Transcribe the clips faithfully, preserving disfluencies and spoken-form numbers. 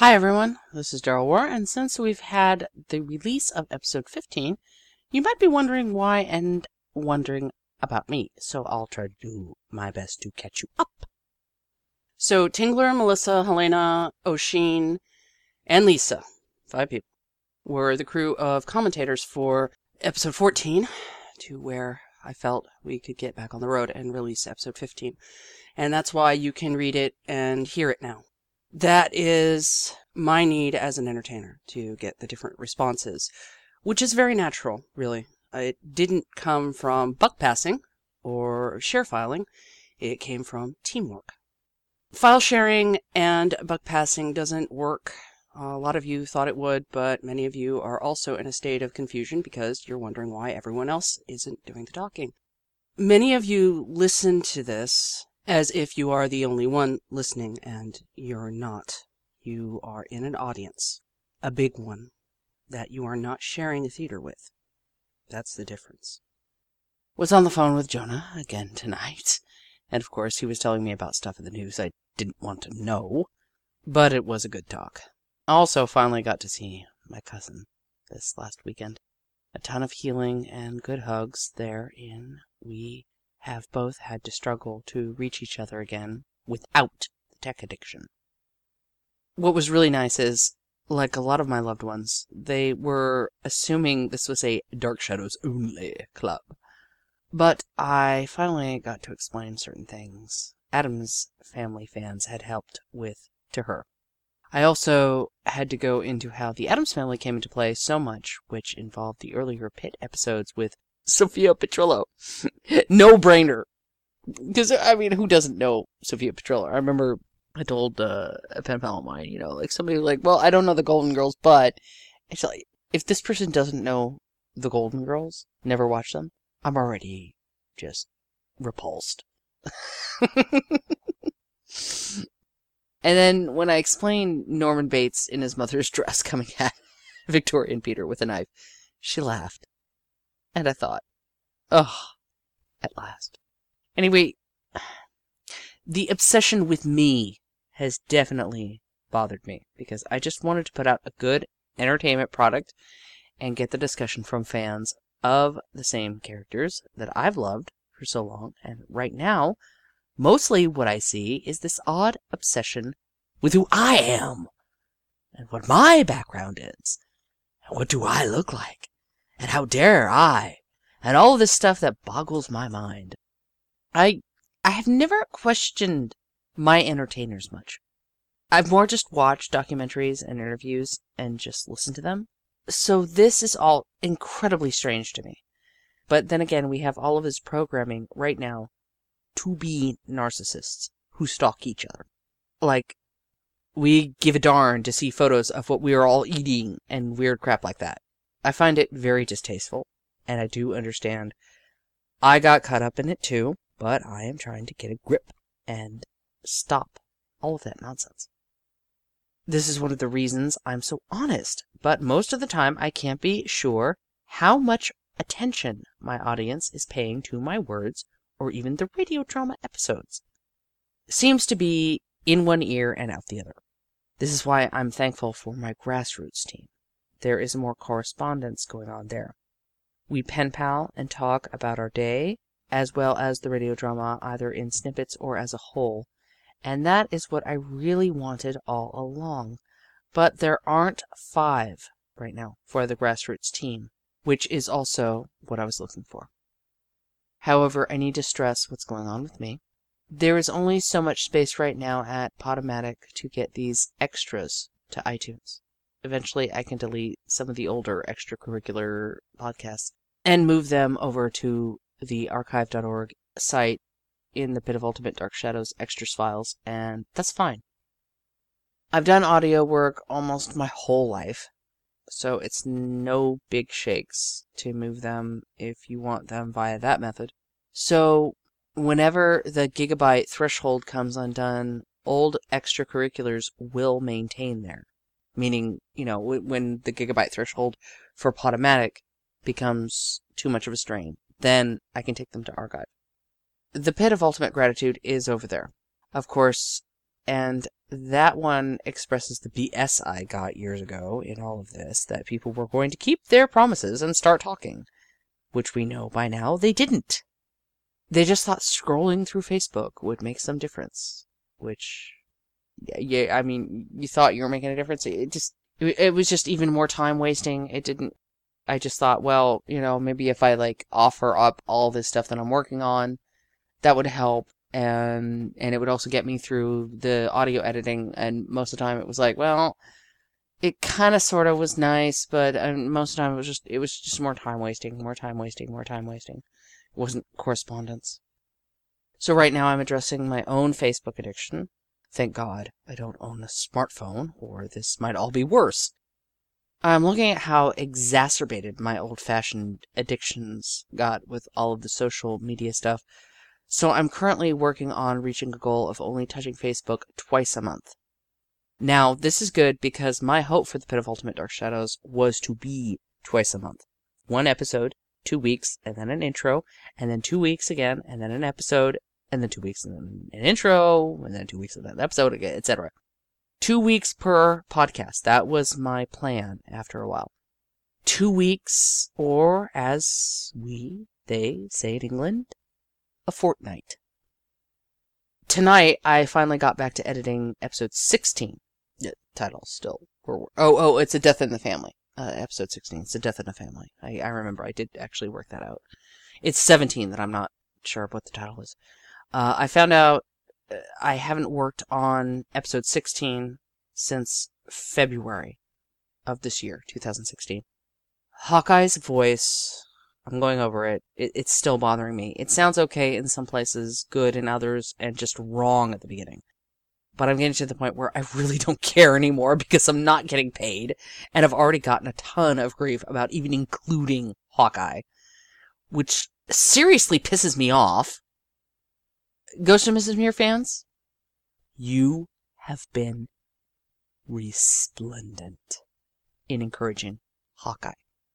Hi everyone, this is Daryl War, and since we've had the release of episode fifteen, you might be wondering why and wondering about me, so I'll try to do my best to catch you up. So Tingler, Melissa, Helena, O'Sheen, and Lisa, five people, were the crew of commentators for episode fourteen, to where I felt we could get back on the road and release episode fifteen, and that's why you can read it and hear it now. That is my need as an entertainer, to get the different responses, which is very natural, really. It didn't come from buck passing or share filing. It came from teamwork. File sharing and buck passing doesn't work. A lot of you thought it would, but many of you are also in a state of confusion because you're wondering why everyone else isn't doing the talking. Many of you listen to this as if you are the only one listening, and you're not. You are in an audience, a big one, that you are not sharing a theater with. That's the difference. Was on the phone with Jonah again tonight, and of course he was telling me about stuff in the news I didn't want to know, but it was a good talk. I also finally got to see my cousin this last weekend. A ton of healing and good hugs therein. We have both had to struggle to reach each other again without the tech addiction. What was really nice is, like a lot of my loved ones, they were assuming this was a Dark Shadows only club. But I finally got to explain certain things Adam's family fans had helped with to her. I also had to go into how the Addams family came into play so much, which involved the earlier Pit episodes with Sophia Petrillo. No-brainer. Because, I mean, who doesn't know Sophia Petrillo? I remember I told uh, a pen pal of mine, you know, like somebody was like, well, I don't know the Golden Girls, but it's like, if this person doesn't know the Golden Girls, never watched them, I'm already just repulsed. And then when I explained Norman Bates in his mother's dress coming at Victoria and Peter with a knife, she laughed. And I thought, oh, at last. Anyway, the obsession with me has definitely bothered me because I just wanted to put out a good entertainment product and get the discussion from fans of the same characters that I've loved for so long. And right now, mostly what I see is this odd obsession with who I am and what my background is and what do I look like and how dare I and all this stuff that boggles my mind. I I have never questioned my entertainers much. I've more just watched documentaries and interviews and just listened to them. So this is all incredibly strange to me. But then again, we have all of his programming right now to be narcissists who stalk each other. Like, we give a darn to see photos of what we are all eating and weird crap like that. I find it very distasteful, and I do understand. I got caught up in it too, but I am trying to get a grip and stop all of that nonsense. This is one of the reasons I'm so honest, but most of the time I can't be sure how much attention my audience is paying to my words or even the radio drama episodes. Seems to be in one ear and out the other. This is why I'm thankful for my grassroots team. There is more correspondence going on there. We pen pal and talk about our day, as well as the radio drama, either in snippets or as a whole, and that is what I really wanted all along. But there aren't five right now for the grassroots team, which is also what I was looking for. However, I need to stress what's going on with me. There is only so much space right now at Podomatic to get these extras to iTunes. Eventually, I can delete some of the older extracurricular podcasts and move them over to the archive dot org site in the Pit of Ultimate Dark Shadows extras files, and that's fine. I've done audio work almost my whole life, so it's no big shakes to move them if you want them via that method. So whenever the gigabyte threshold comes undone, old extracurriculars will maintain there. Meaning, you know, when the gigabyte threshold for Podomatic becomes too much of a strain, then I can take them to archive. The Pit of Ultimate Gratitude is over there. Of course, And that one expresses the B S I got years ago in all of this, that people were going to keep their promises and start talking, which we know by now they didn't. They just thought scrolling through Facebook would make some difference, which, yeah, I mean, you thought you were making a difference. It just, it, it was just even more time wasting. It didn't, I just thought, well, you know, maybe if I like offer up all this stuff that I'm working on, that would help. And, and it would also get me through the audio editing. And most of the time it was like, well, it kind of sort of was nice, but um, most of the time it was just, it was just more time wasting, more time wasting, more time wasting. It wasn't correspondence. So right now I'm addressing my own Facebook addiction. Thank God I don't own a smartphone, or this might all be worse. I'm looking at how exacerbated my old-fashioned addictions got with all of the social media stuff. So I'm currently working on reaching a goal of only touching Facebook twice a month. Now, this is good because my hope for the Pit of Ultimate Dark Shadows was to be twice a month. One episode, two weeks, and then an intro, and then two weeks again, and then an episode, and then two weeks, and then an intro, and then two weeks, and then an episode again, et cetera. Two weeks per podcast. That was my plan after a while. Two weeks, or as we, they say in England, a fortnight. Tonight, I finally got back to editing episode sixteen. The title still. Oh, oh, it's A Death in the Family. Uh, episode sixteen. It's A Death in the Family. I, I remember. I did actually work that out. It's seventeen that I'm not sure what the title is. Uh, I found out I haven't worked on episode sixteen since February of this year, two thousand sixteen. Hawkeye's voice, I'm going over it. it. It's still bothering me. It sounds okay in some places, good in others, and just wrong at the beginning. But I'm getting to the point where I really don't care anymore because I'm not getting paid, and I've already gotten a ton of grief about even including Hawkeye, which seriously pisses me off. Ghost of Missus Muir fans, you have been resplendent in encouraging Hawkeye.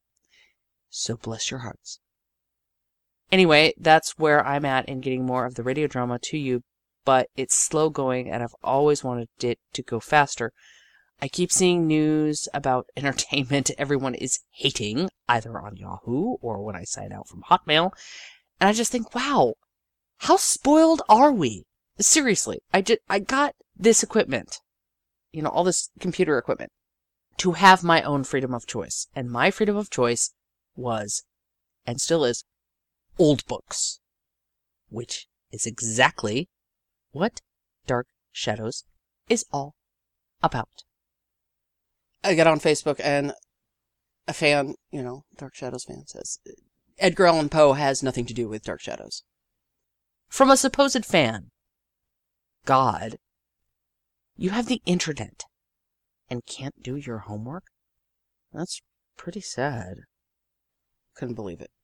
So bless your hearts. Anyway, that's where I'm at in getting more of the radio drama to you, but it's slow going and I've always wanted it to go faster. I keep seeing news about entertainment everyone is hating, either on Yahoo or when I sign out from Hotmail, and I just think, wow, how spoiled are we? Seriously, I just, I got this equipment, you know, all this computer equipment, to have my own freedom of choice. And my freedom of choice was, and still is, old books. Which is exactly what Dark Shadows is all about. I got on Facebook and a fan, you know, Dark Shadows fan says, Edgar Allan Poe has nothing to do with Dark Shadows. From a supposed fan. God, you have the internet and can't do your homework? That's pretty sad. Couldn't believe it.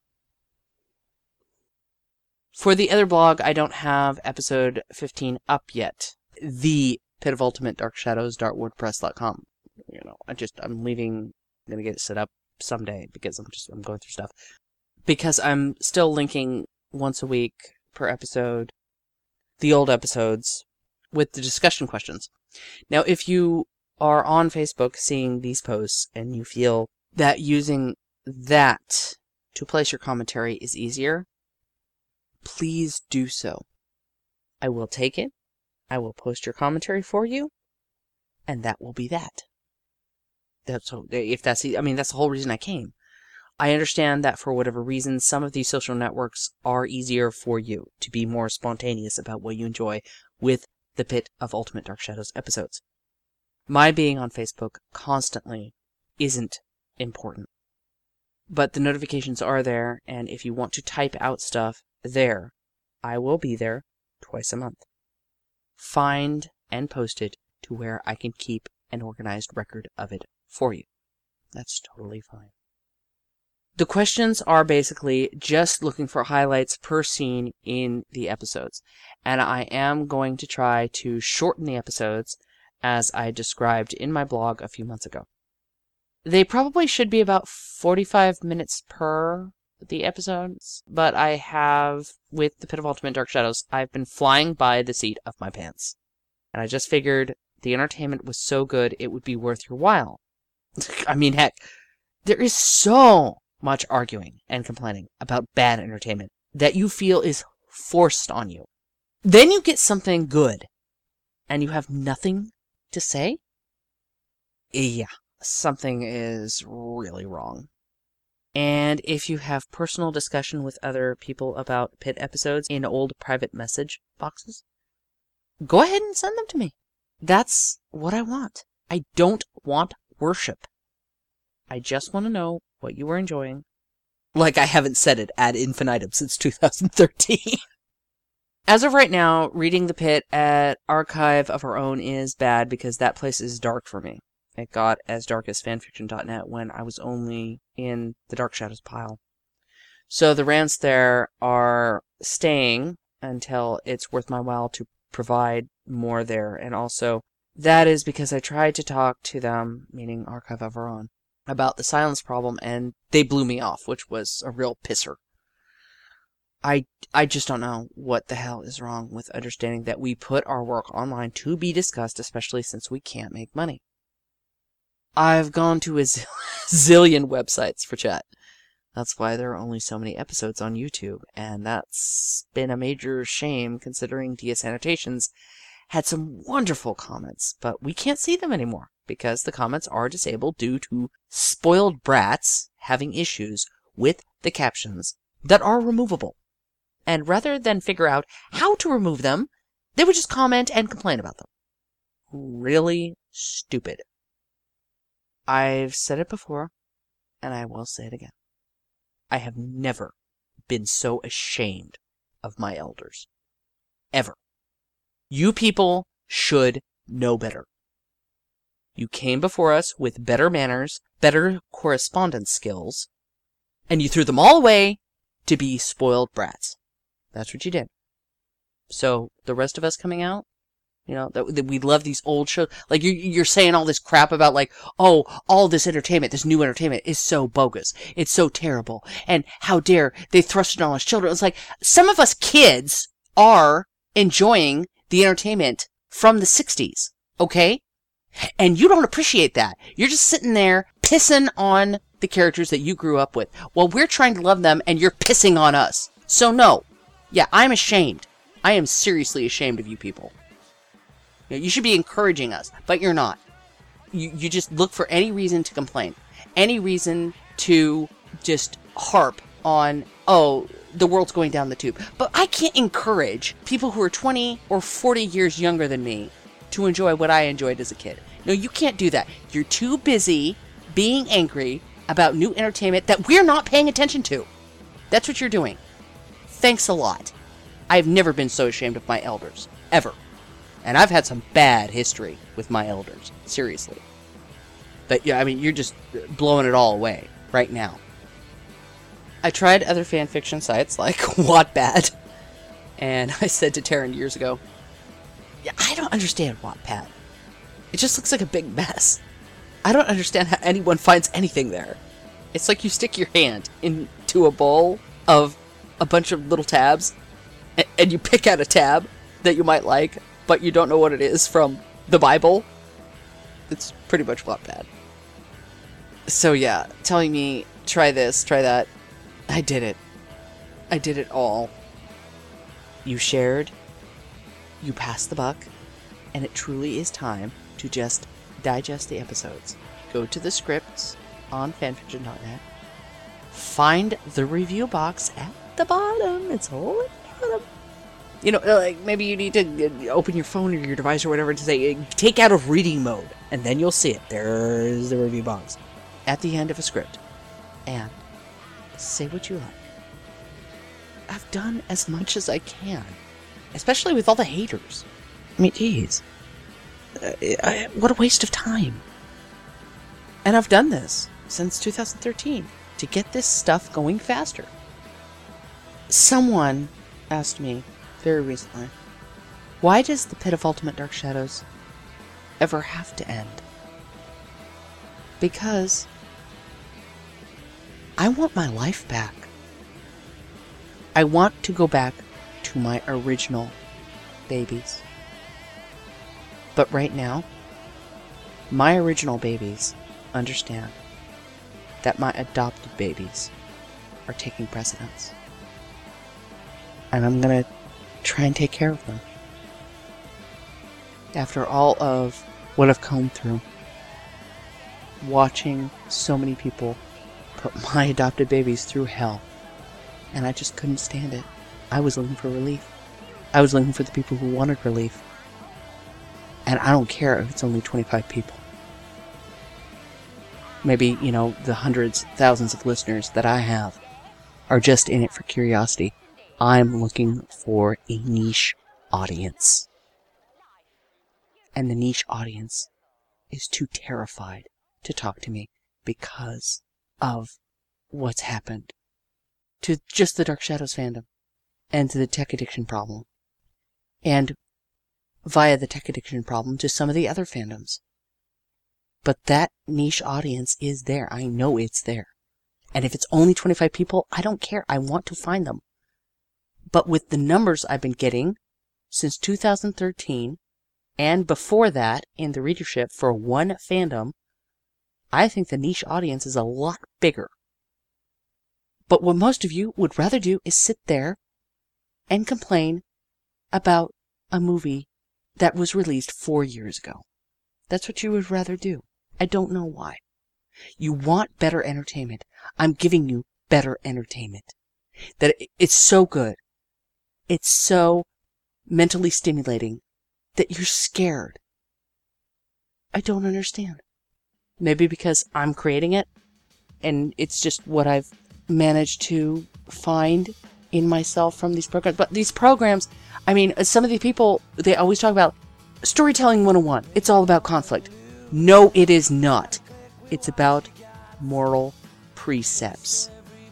For the other blog, I don't have episode fifteen up yet. The Pit of Ultimate Dark Shadows dot wordpress dot com. You know, I just, I'm leaving, I'm gonna get it set up someday because I'm just, I'm going through stuff. Because I'm still linking once a week per episode, the old episodes, with the discussion questions. Now, if you are on Facebook seeing these posts and you feel that using that to place your commentary is easier, please do so. I will take it, I will post your commentary for you, and that will be that. That's so, if that's, I mean, that's the whole reason I came. I understand that for whatever reason, some of these social networks are easier for you to be more spontaneous about what you enjoy with the Pit of Ultimate Dark Shadows episodes. My being on Facebook constantly isn't important. But the notifications are there, and if you want to type out stuff there, I will be there twice a month. Find and post it to where I can keep an organized record of it for you. That's totally fine. The questions are basically just looking for highlights per scene in the episodes. And I am going to try to shorten the episodes as I described in my blog a few months ago. They probably should be about forty-five minutes per the episodes, but I have, with the Pit of Ultimate Dark Shadows, I've been flying by the seat of my pants. And I just figured the entertainment was so good, it would be worth your while. I mean, heck, there is so much arguing and complaining about bad entertainment that you feel is forced on you. Then you get something good, and you have nothing to say? Yeah, something is really wrong. And if you have personal discussion with other people about Pit episodes in old private message boxes, go ahead and send them to me. That's what I want. I don't want worship. I just want to know what you are enjoying. Like I haven't said it ad infinitum since two thousand thirteen. As of right now, reading The Pit at Archive of Our Own is bad because that place is dark for me. It got as dark as fanfiction dot net when I was only in the Dark Shadows pile. So the rants there are staying until it's worth my while to provide more there. And also, that is because I tried to talk to them, meaning Archive of Our Own, about the silence problem, and they blew me off, which was a real pisser. I, I just don't know what the hell is wrong with understanding that we put our work online to be discussed, especially since we can't make money. I've gone to a zillion websites for chat. That's why there are only so many episodes on YouTube, and that's been a major shame considering D S Annotations had some wonderful comments, but we can't see them anymore because the comments are disabled due to spoiled brats having issues with the captions that are removable. And rather than figure out how to remove them, they would just comment and complain about them. Really stupid. I've said it before, and I will say it again. I have never been so ashamed of my elders. Ever. You people should know better. You came before us with better manners, better correspondence skills, and you threw them all away to be spoiled brats. That's what you did. So, the rest of us coming out, you know, that, that we love these old shows. Like, you're, you're saying all this crap about, like, oh, all this entertainment, this new entertainment is so bogus. It's so terrible. And how dare they thrust it on us children. It's like, some of us kids are enjoying the entertainment from the sixties, okay? And you don't appreciate that. You're just sitting there pissing on the characters that you grew up with while we're trying to love them and you're pissing on us. So, no. Yeah, I'm ashamed. I am seriously ashamed of you people. You should be encouraging us, but you're not. You you just look for any reason to complain. Any reason to just harp on, oh, the world's going down the tube. But I can't encourage people who are twenty or forty years younger than me to enjoy what I enjoyed as a kid. No, you can't do that. You're too busy being angry about new entertainment that we're not paying attention to. That's what you're doing. Thanks a lot. I've never been so ashamed of my elders. Ever. And I've had some bad history with my elders. Seriously. But yeah, I mean, you're just blowing it all away right now. I tried other fanfiction sites like Wattpad. And I said to Taryn years ago, yeah, I don't understand Wattpad. It just looks like a big mess. I don't understand how anyone finds anything there. It's like you stick your hand into a bowl of a bunch of little tabs, and you pick out a tab that you might like, but you don't know what it is from the Bible. It's pretty much Wattpad. So yeah, telling me, try this, try that. I did it. I did it all. You shared. You passed the buck. And it truly is time to just digest the episodes. Go to the scripts on fanfiction dot net. Find the review box at the bottom. It's all at the bottom. You know, like maybe you need to open your phone or your device or whatever to say, take out of reading mode. And then you'll see it. There's the review box at the end of a script. And say what you like. I've done as much as I can. Especially with all the haters. I mean, geez. Uh, I, what a waste of time. And I've done this since two thousand thirteen to get this stuff going faster. Someone asked me very recently, why does the Pit of Ultimate Dark Shadows ever have to end? Because I want my life back. I want to go back to my original babies. But right now, my original babies understand that my adopted babies are taking precedence. And I'm going to try and take care of them. After all of what I've come through, watching so many people put my adopted babies through hell, and I just couldn't stand it. I was looking for relief. I was looking for the people who wanted relief. And I don't care if it's only twenty-five people. Maybe, you know, the hundreds, thousands of listeners that I have are just in it for curiosity. I'm looking for a niche audience. And the niche audience is too terrified to talk to me because of what's happened to just the Dark Shadows fandom and to the tech addiction problem. And via the tech addiction problem to some of the other fandoms. But that niche audience is there. I know it's there. And if it's only twenty-five people, I don't care. I want to find them. But with the numbers I've been getting since two thousand thirteen, and before that in the readership for one fandom, I think the niche audience is a lot bigger. But what most of you would rather do is sit there and complain about a movie that was released four years ago. That's what you would rather do. I don't know why. You want better entertainment. I'm giving you better entertainment. That it's so good. It's so mentally stimulating that you're scared. I don't understand. Maybe because I'm creating it and it's just what I've managed to find in myself from these programs. But these programs, I mean, some of the people, they always talk about Storytelling one oh one. It's all about conflict. No, it is not. It's about moral precepts.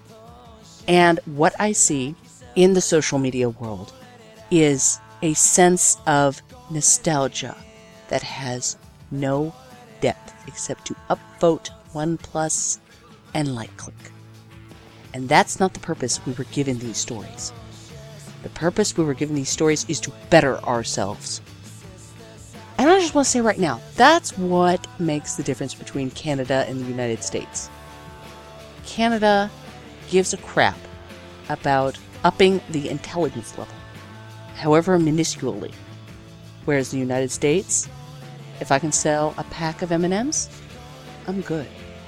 And what I see in the social media world is a sense of nostalgia that has no depth except to upvote, one plus, and like click. And that's not the purpose we were given these stories. The purpose we were given these stories is to better ourselves. And I just want to say right now, that's what makes the difference between Canada and the United States. Canada gives a crap about upping the intelligence level, however minusculely. Whereas the United States, if I can sell a pack of M and M's, I'm good.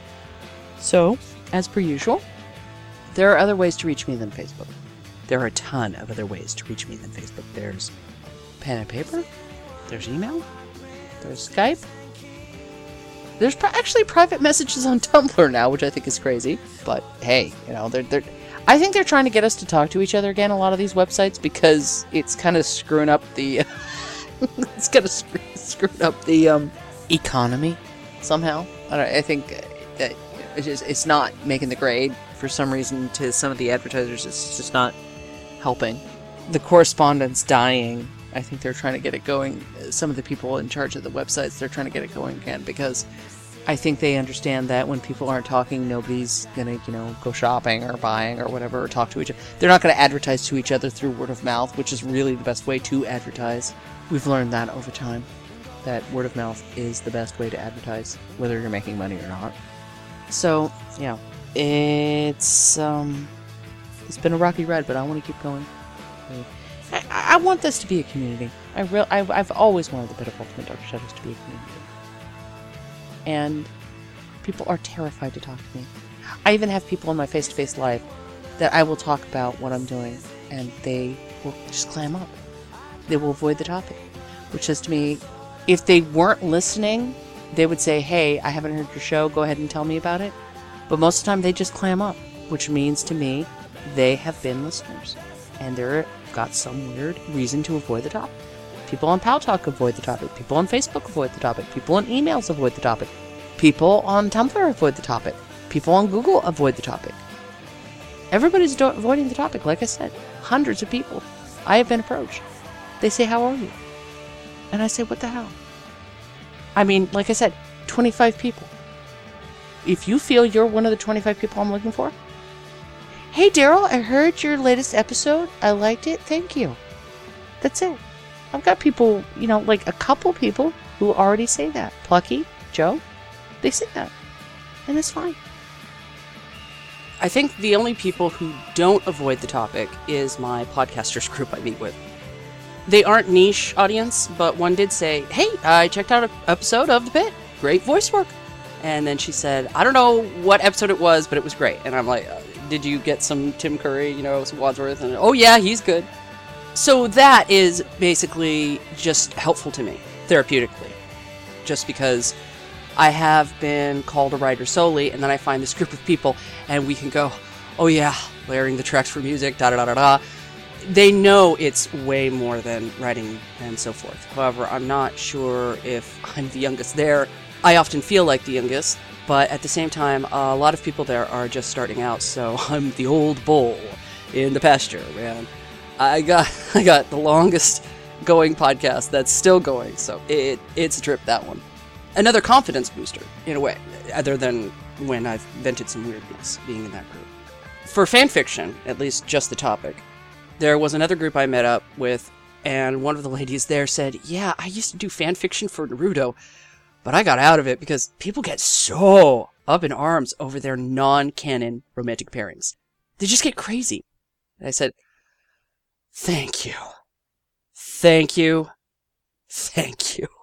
So, as per usual, there are other ways to reach me than Facebook. There are a ton of other ways to reach me than Facebook. There's pen and paper. There's email. There's Skype. There's pri- actually private messages on Tumblr now, which I think is crazy. But hey, you know, they're they're. I think they're trying to get us to talk to each other again. A lot of these websites because it's kind of screwing up the. it's kind of screw, screwing up the um, economy somehow. I, don't, I think that it's just, it's not making the grade for some reason to some of the advertisers. It's just not helping. The correspondence dying. I think they're trying to get it going. Some of the people in charge of the websites, they're trying to get it going again because I think they understand that when people aren't talking, nobody's going to, you know, go shopping or buying or whatever or talk to each other. They're not going to advertise to each other through word of mouth, which is really the best way to advertise. We've learned that over time, that word of mouth is the best way to advertise, whether you're making money or not. So, yeah, it's, um, it's been a rocky ride, but I want to keep going. I, I want this to be a community. I real I've, I've always wanted the Bit of Ultimate Dark Shadows to be a community. And people are terrified to talk to me. I even have people in my face-to-face live that I will talk about what I'm doing, and they will just clam up. They will avoid the topic, which says to me, if they weren't listening, they would say, hey, I haven't heard your show, go ahead and tell me about it. But most of the time, they just clam up, which means to me, they have been listeners. And they're got some weird reason to avoid the topic. People on Paltalk avoid the topic. People on Facebook avoid the topic. People on emails avoid the topic. People on Tumblr avoid the topic. People on Google avoid the topic. Everybody's do- avoiding the topic, like I said. Hundreds of people. I have been approached. They say, how are you? And I say, what the hell? I mean, like I said, twenty-five people. If you feel you're one of the twenty-five people I'm looking for, hey, Daryl, I heard your latest episode. I liked it. Thank you. That's it. I've got people, you know, like a couple people who already say that. Plucky, Joe, they say that. And it's fine. I think the only people who don't avoid the topic is my podcasters group I meet with. They aren't niche audience, but one did say, hey, I checked out an episode of The Pit. Great voice work. And then she said, I don't know what episode it was, but it was great. And I'm like, did you get some Tim Curry, you know, some Wadsworth? And oh yeah, he's good. So that is basically just helpful to me, therapeutically. Just because I have been called a writer solely, and then I find this group of people, and we can go, oh yeah, layering the tracks for music, da da da da da. They know it's way more than writing and so forth. However, I'm not sure if I'm the youngest there. I often feel like the youngest, but at the same time, a lot of people there are just starting out, so I'm the old bull in the pasture, man. I got I got the longest going podcast that's still going, so it it's a trip, that one. Another confidence booster, in a way, other than when I've vented some weirdness being in that group. For fanfiction, at least just the topic, there was another group I met up with, and one of the ladies there said, yeah, I used to do fanfiction for Naruto, but I got out of it because people get so up in arms over their non-canon romantic pairings. They just get crazy. And I said, thank you. Thank you. Thank you.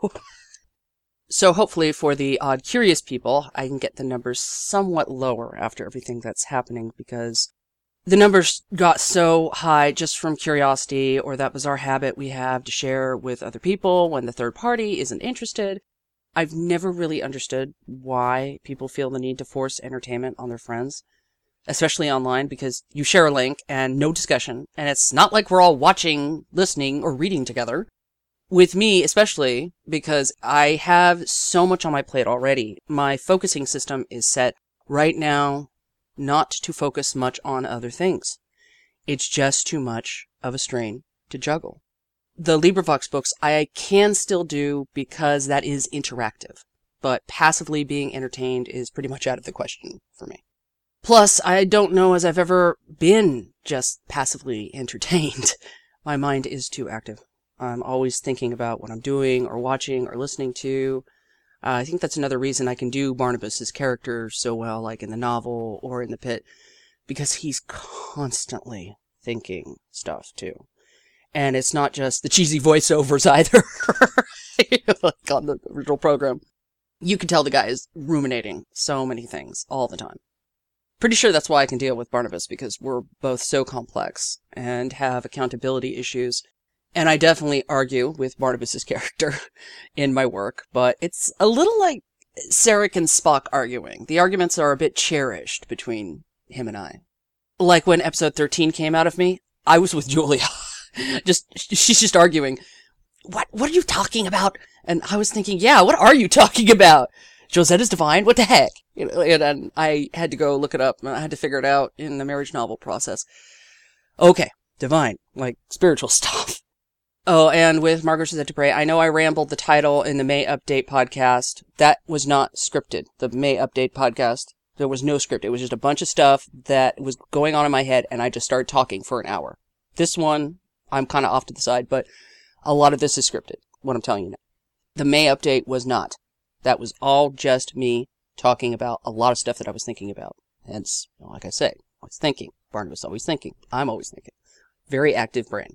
So hopefully for the odd curious people, I can get the numbers somewhat lower after everything that's happening, because the numbers got so high just from curiosity, or that bizarre habit we have to share with other people when the third party isn't interested. I've never really understood why people feel the need to force entertainment on their friends, especially online, because you share a link and no discussion, and it's not like we're all watching, listening, or reading together. With me, especially, because I have so much on my plate already, my focusing system is set right now not to focus much on other things. It's just too much of a strain to juggle. The LibriVox books I can still do because that is interactive, but passively being entertained is pretty much out of the question for me. Plus, I don't know as I've ever been just passively entertained. My mind is too active. I'm always thinking about what I'm doing or watching or listening to. Uh, I think that's another reason I can do Barnabas's character so well, like in the novel or in The Pit, because he's constantly thinking stuff too. And it's not just the cheesy voiceovers either, like on the original program. You can tell the guy is ruminating so many things all the time. Pretty sure that's why I can deal with Barnabas, because we're both so complex and have accountability issues. And I definitely argue with Barnabas's character in my work, but it's a little like Sarek and Spock arguing. The arguments are a bit cherished between him and I. Like when episode thirteen came out of me, I was with Julia. just she's just arguing, What what are you talking about? And I was thinking, yeah, what are you talking about? Josetta's divine? What the heck? You know, and, and I had to go look it up, and I had to figure it out in the marriage novel process. Okay, divine, like spiritual stuff. Oh, and with Margaret Suzette Dupre, I know I rambled the title in the May Update podcast. That was not scripted. The May Update podcast, there was no script. It was just a bunch of stuff that was going on in my head, and I just started talking for an hour. This one, I'm kind of off to the side, but a lot of this is scripted, what I'm telling you now. The May Update was not. That was all just me talking about a lot of stuff that I was thinking about. Hence, like I say, I was thinking. Barnabas always thinking. I'm always thinking. Very active brain.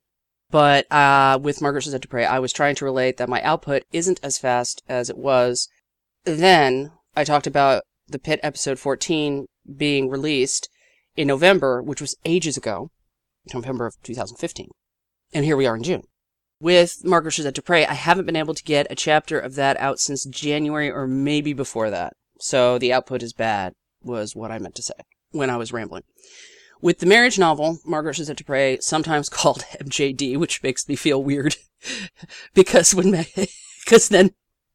But uh, with Margaret Suzette Dupre, I was trying to relate that my output isn't as fast as it was. Then I talked about The Pit episode fourteen being released in November, which was ages ago, November of two thousand fifteen. And here we are in June. With Margaret Suzette Dupre, I haven't been able to get a chapter of that out since January or maybe before that. So the output is bad, was what I meant to say when I was rambling. With the marriage novel, Margaret Suzette Dupre, sometimes called M J D, which makes me feel weird, because when Ma- cause then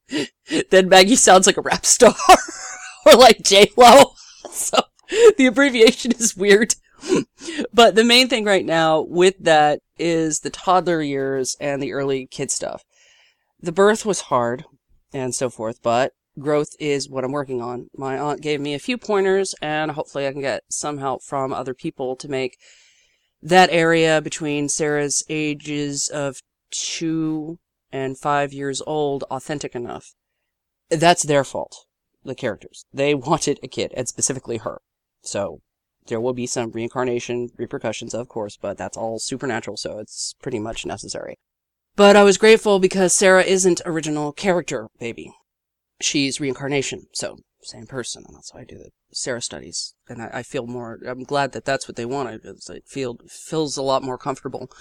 then Maggie sounds like a rap star, or like J-Lo, so the abbreviation is weird. But the main thing right now with that is the toddler years and the early kid stuff. The birth was hard, and so forth, but growth is what I'm working on. My aunt gave me a few pointers, and hopefully I can get some help from other people to make that area between Sarah's ages of two and five years old authentic enough, that's their fault, the characters. They wanted a kid, and specifically her. So there will be some reincarnation repercussions, of course, but that's all supernatural, so it's pretty much necessary. But I was grateful because Sarah isn't original character baby. She's reincarnation, so same person, and that's why I do the Sarah studies. And I, I feel more, I'm glad that that's what they wanted, because it feel, feels a lot more comfortable.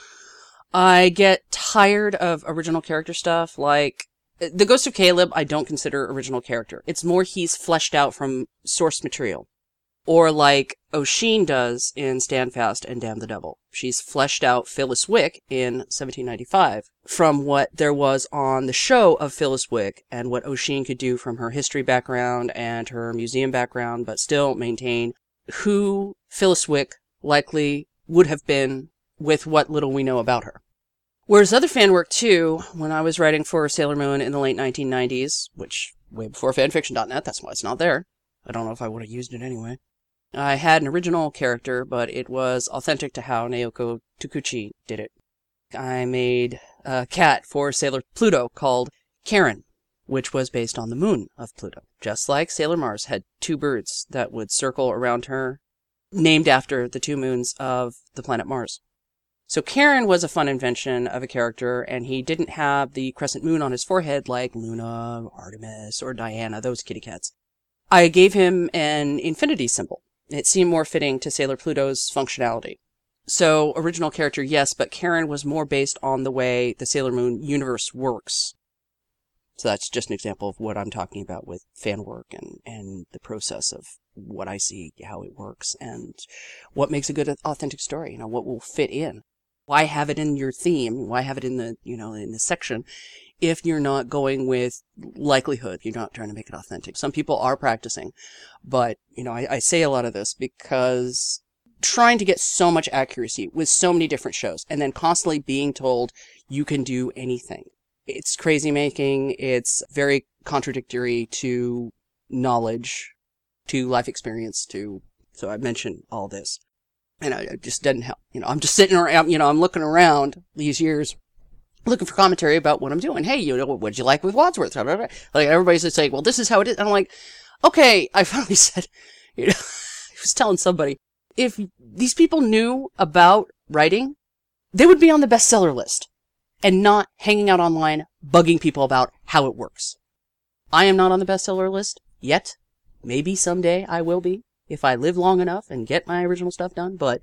I get tired of original character stuff, like, the Ghost of Caleb I don't consider original character. It's more he's fleshed out from source material. Or like Oisin does in Stand Fast and Damn the Devil. She's fleshed out Phyllis Wick in seventeen ninety-five from what there was on the show of Phyllis Wick and what Oisin could do from her history background and her museum background, but still maintain who Phyllis Wick likely would have been with what little we know about her. Whereas other fan work too, when I was writing for Sailor Moon in the late nineteen nineties, which way before fanfiction dot net, that's why it's not there. I don't know if I would have used it anyway. I had an original character, but it was authentic to how Naoko Takuchi did it. I made a cat for Sailor Pluto called Karen, which was based on the moon of Pluto. Just like Sailor Mars had two birds that would circle around her, named after the two moons of the planet Mars. So Karen was a fun invention of a character, and he didn't have the crescent moon on his forehead like Luna, Artemis, or Diana, those kitty cats. I gave him an infinity symbol. It seemed more fitting to Sailor Pluto's functionality. So, original character, yes, but Karen was more based on the way the Sailor Moon universe works. So that's just an example of what I'm talking about with fan work and, and the process of what I see, how it works, and what makes a good, authentic story, you know, what will fit in. Why have it in your theme? Why have it in the, you know, in the section if you're not going with likelihood? You're not trying to make it authentic. Some people are practicing, but, you know, I, I say a lot of this because trying to get so much accuracy with so many different shows and then constantly being told you can do anything. It's crazy making. It's very contradictory to knowledge, to life experience, to, so I mentioned all this. And I, it just doesn't help. You know, I'm just sitting around, you know, I'm looking around these years, looking for commentary about what I'm doing. Hey, you know, what'd you like with Wadsworth? Like, everybody's just saying, well, this is how it is. And I'm like, okay, I finally said, you know, I was telling somebody, if these people knew about writing, they would be on the bestseller list and not hanging out online bugging people about how it works. I am not on the bestseller list yet. Maybe someday I will be, if I live long enough and get my original stuff done, but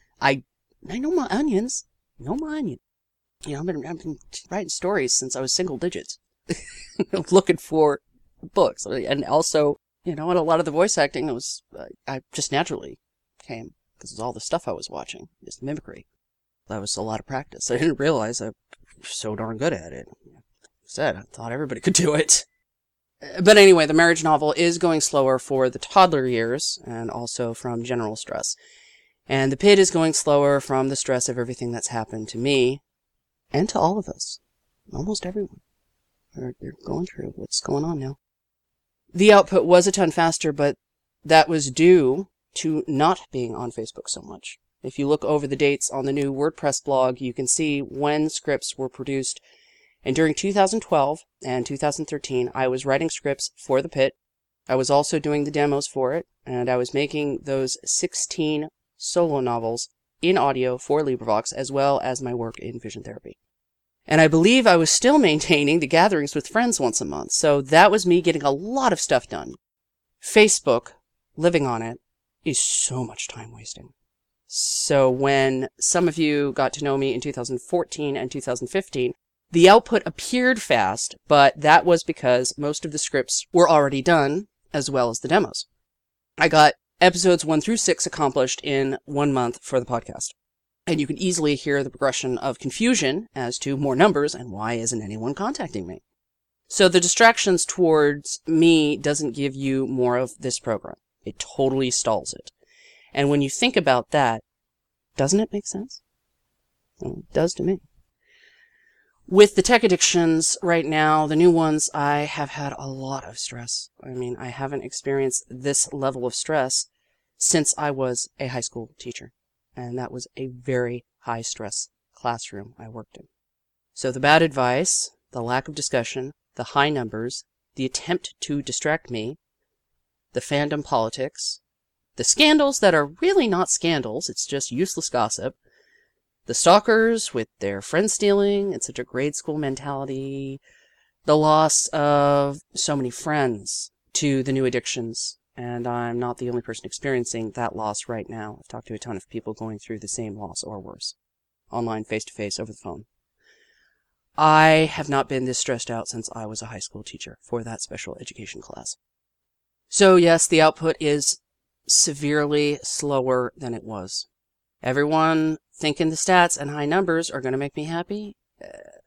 I I know my onions. know my onion. You know, I've been, I've been writing stories since I was single digits. Looking for books. And also, you know, and a lot of the voice acting was, uh, I just naturally came, because it's all the stuff I was watching, just mimicry. That was a lot of practice. I didn't realize I was so darn good at it. Like I said, I thought everybody could do it. But anyway, the marriage novel is going slower for the toddler years and also from general stress. And the pit is going slower from the stress of everything that's happened to me and to all of us. Almost everyone. They're, they're going through what's going on now. The output was a ton faster, but that was due to not being on Facebook so much. If you look over the dates on the new WordPress blog, you can see when scripts were produced. And during two thousand twelve and two thousand thirteen, I was writing scripts for the pit. I was also doing the demos for it, and I was making those sixteen solo novels in audio for LibriVox, as well as my work in vision therapy. And I believe I was still maintaining the gatherings with friends once a month, so that was me getting a lot of stuff done. Facebook, living on it, is so much time wasting. So when some of you got to know me in two thousand fourteen and two thousand fifteen, the output appeared fast, but that was because most of the scripts were already done, as well as the demos. I got episodes one through six accomplished in one month for the podcast. And you can easily hear the progression of confusion as to more numbers and why isn't anyone contacting me. So the distractions towards me doesn't give you more of this program. It totally stalls it. And when you think about that, doesn't it make sense? Well, it does to me. With the tech addictions right now, the new ones, I have had a lot of stress. I mean, I haven't experienced this level of stress since I was a high school teacher. And that was a very high stress classroom I worked in. So the bad advice, the lack of discussion, the high numbers, the attempt to distract me, the fandom politics, the scandals that are really not scandals, it's just useless gossip, the stalkers with their friend stealing and such a grade school mentality, the loss of so many friends to the new addictions, and I'm not the only person experiencing that loss right now. I've talked to a ton of people going through the same loss or worse, online, face-to-face, over the phone. I have not been this stressed out since I was a high school teacher for that special education class. So yes, the output is severely slower than it was. Everyone thinking the stats and high numbers are going to make me happy? Uh,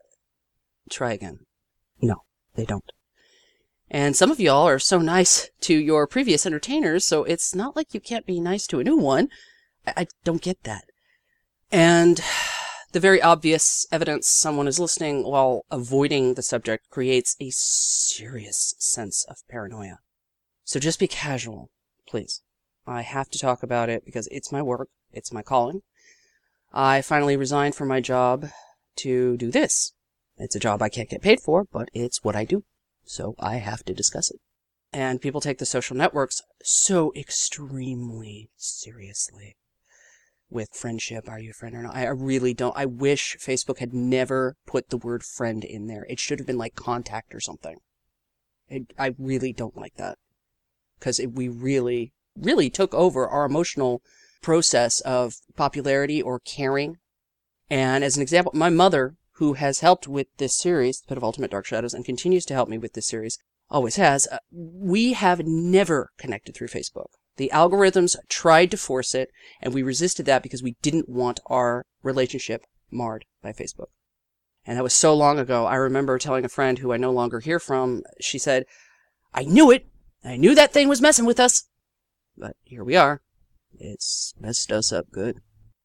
try again. No, they don't. And some of y'all are so nice to your previous entertainers, so it's not like you can't be nice to a new one. I, I don't get that. And the very obvious evidence someone is listening while avoiding the subject creates a serious sense of paranoia. So just be casual, please. I have to talk about it because it's my work, it's my calling. I finally resigned from my job to do this. It's a job I can't get paid for, but it's what I do. So I have to discuss it. And people take the social networks so extremely seriously. With friendship, are you a friend or not? I really don't. I wish Facebook had never put the word friend in there. It should have been like contact or something. It, I really don't like that. Because we really, really took over our emotional process of popularity or caring. And as an example, my mother, who has helped with this series, The Pit of Ultimate Dark Shadows, and continues to help me with this series, always has, uh, we have never connected through Facebook. The algorithms tried to force it, and we resisted that because we didn't want our relationship marred by Facebook. And that was so long ago. I remember telling a friend who I no longer hear from, she said, I knew it! I knew that thing was messing with us! But here we are. It's messed us up good.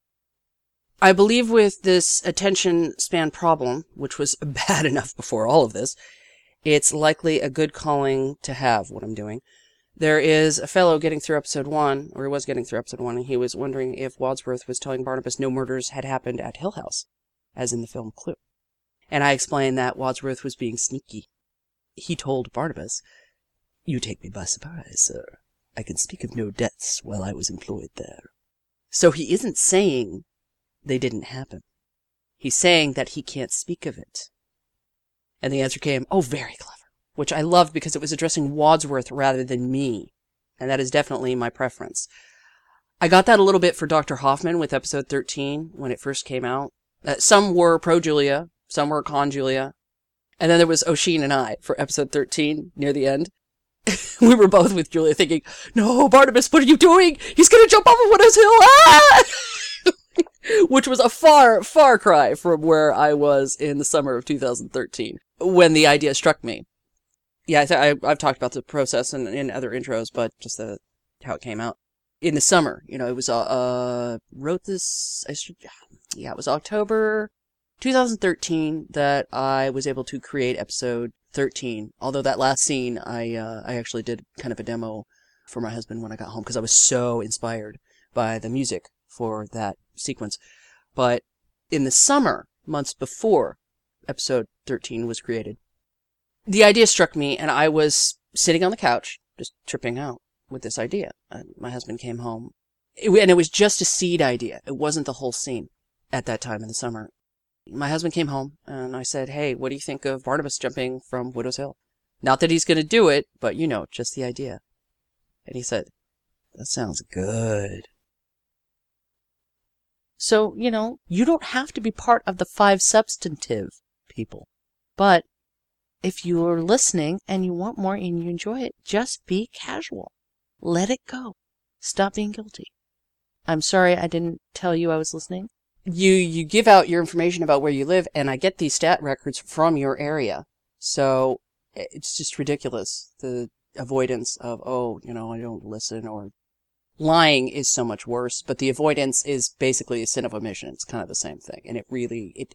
I believe with this attention span problem, which was bad enough before all of this, it's likely a good calling to have what I'm doing. There is a fellow getting through episode one, or he was getting through episode one, and he was wondering if Wadsworth was telling Barnabas no murders had happened at Hill House, as in the film Clue. And I explained that Wadsworth was being sneaky. He told Barnabas, You take me by surprise, sir. I can speak of no deaths while I was employed there. So he isn't saying they didn't happen. He's saying that he can't speak of it. And the answer came, oh, very clever. Which I loved because it was addressing Wadsworth rather than me. And that is definitely my preference. I got that a little bit for Doctor Hoffman with episode thirteen when it first came out. Uh, some were pro-Julia, some were con-Julia. And then there was Oshin and I for episode thirteen near the end. We were both with Julia thinking, no, Barnabas, what are you doing? He's going to jump off of Widow's Hill! Ah! Which was a far, far cry from where I was in the summer of two thousand thirteen when the idea struck me. Yeah, I th- I, I've talked about the process in, in other intros, but just the, how it came out. In the summer, you know, it was, uh, uh wrote this, I should, yeah, it was October two thousand thirteen that I was able to create episode thirteen. Although that last scene, I, uh, I actually did kind of a demo for my husband when I got home because I was so inspired by the music for that sequence. But in the summer, months before episode thirteen was created, the idea struck me, and I was sitting on the couch, just tripping out with this idea. And my husband came home, it, and it was just a seed idea. It wasn't the whole scene at that time in the summer. My husband came home, and I said, hey, what do you think of Barnabas jumping from Widow's Hill? Not that he's going to do it, but, you know, just the idea. And he said, that sounds good. So, you know, you don't have to be part of the five substantive people. But if you're listening and you want more and you enjoy it, just be casual. Let it go. Stop being guilty. I'm sorry I didn't tell you I was listening. You you give out your information about where you live, and I get these stat records from your area. So it's just ridiculous, the avoidance of, oh, you know, I don't listen, or lying is so much worse, but the avoidance is basically a sin of omission. It's kind of the same thing, and it really, it,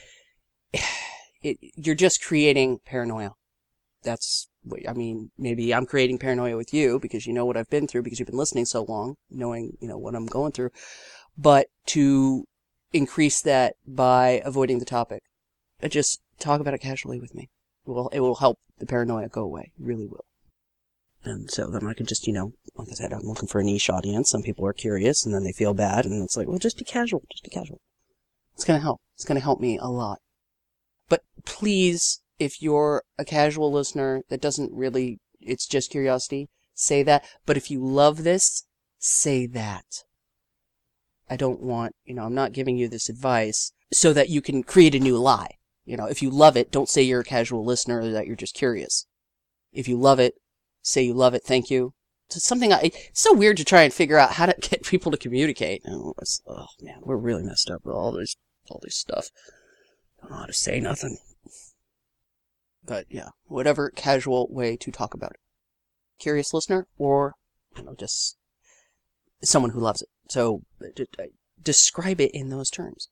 it you're just creating paranoia. That's, I mean, maybe I'm creating paranoia with you because you know what I've been through, because you've been listening so long, knowing, you know, what I'm going through, but to increase that by avoiding the topic, uh, just talk about it casually with me. It will, it will help the paranoia go away. It really will. And so then I can just, you know, like I said, I'm looking for a niche audience. Some people are curious, and then they feel bad, and it's like, well, just be casual. Just be casual. It's going to help. It's going to help me a lot. But please, if you're a casual listener that doesn't really, it's just curiosity, say that. But if you love this, say that. I don't want, you know, I'm not giving you this advice so that you can create a new lie. You know, if you love it, don't say you're a casual listener or that you're just curious. If you love it, say you love it. Thank you. It's something I, it's so weird to try and figure out how to get people to communicate. Oh, it's, oh man, we're really messed up with all this, all this stuff. Don't know how to say nothing. But yeah, whatever casual way to talk about it. Curious listener or, you know, just someone who loves it. So describe it in those terms.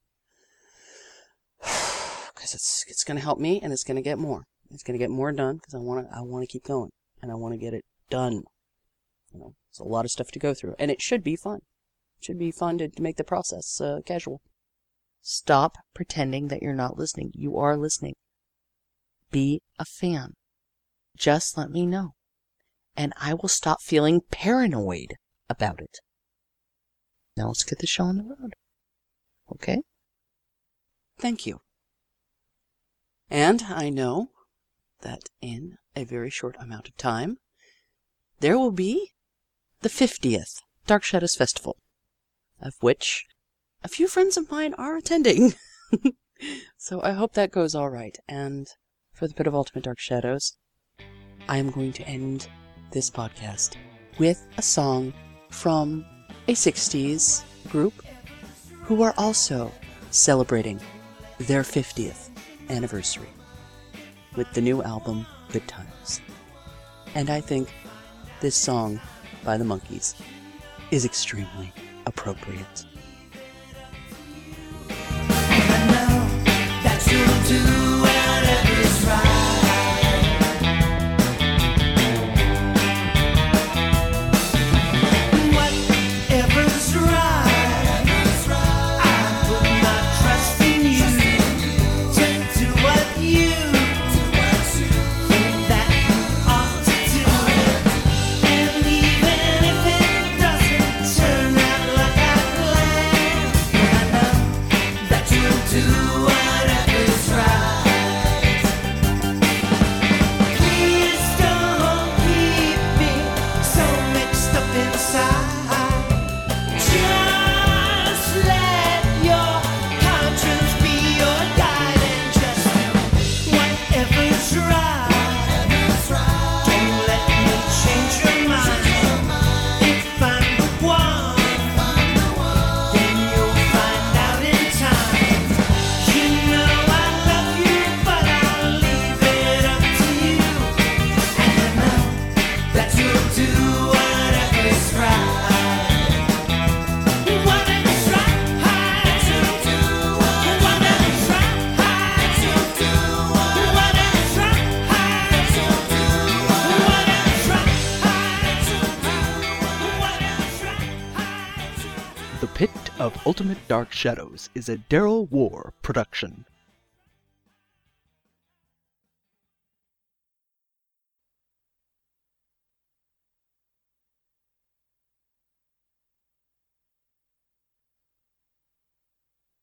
Because it's it's going to help me, and it's going to get more. It's going to get more done because I want to I want to keep going, and I want to get it done. You know, it's a lot of stuff to go through, and it should be fun. It should be fun to, to make the process uh, casual. Stop pretending that you're not listening. You are listening. Be a fan. Just let me know, and I will stop feeling paranoid about it. Now let's get the show on the road. Okay? Thank you. And I know that in a very short amount of time, there will be the fiftieth Dark Shadows Festival, of which a few friends of mine are attending. So I hope that goes all right. And for the Pit of Ultimate Dark Shadows, I am going to end this podcast with a song from a sixties group who are also celebrating their fiftieth anniversary with the new album Good Times. And I think this song by the Monkees is extremely appropriate. I know that you'll do whatever is right. Ultimate Dark Shadows is a Daryl War production.